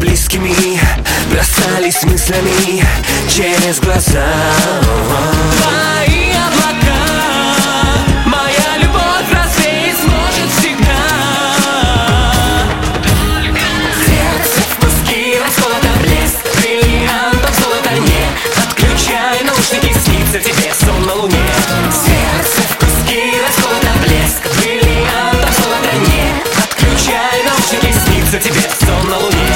близкими бросались мыслями через глаза. Твои облака, моя любовь развеять сможет всегда. Сердце в куски расколото, блеск бриллиантов, золото не отключай наушники, снится тебе сон на луне. Сердце в куски расколото, блеск бриллиантов, золото не отключай наушники, снится тебе сон на луне.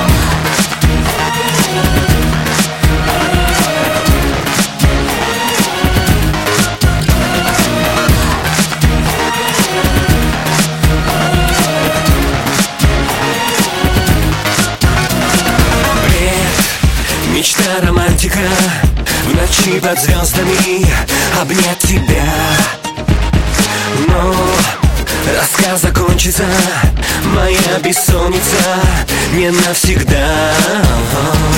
Мечта, романтика, в ночи под звездами обнять тебя. Но рассказ закончится, моя бессонница не навсегда.